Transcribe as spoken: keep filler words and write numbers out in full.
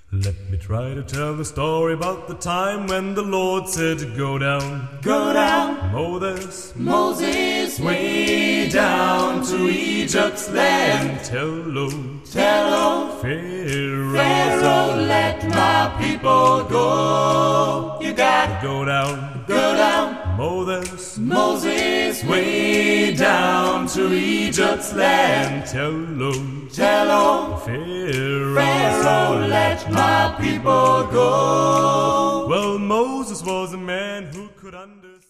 Let me try to tell the story about the time when the Lord said, go down, go down, Moses, Moses, way down to Egypt's land. Tell, oh, tell, oh, Pharaoh, Pharaoh, let my people go. You got to go down, go down, Moses, Moses, way down to Egypt's land. Tell, oh, tell, oh, Pharaoh, Pharaoh, let my people go. Well, Moses was a man who could understand.